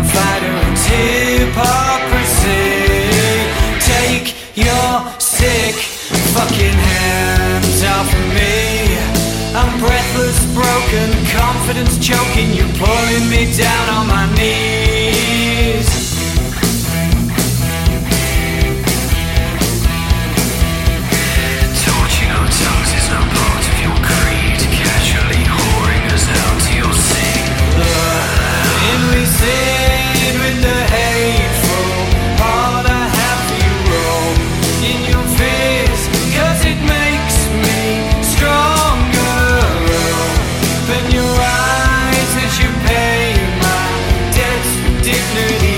fighter and hypocrisy. Take your sick fucking hands off of me. I'm breathless, broken, confidence choking. You're pulling me down on my knees. Torching our tongues is no part of your creed. Casually whoring us out to your seat. In we sit with the hateful heart I have for you all in your fears, 'cause it makes me stronger. Open your eyes as you pay my debts with dignity.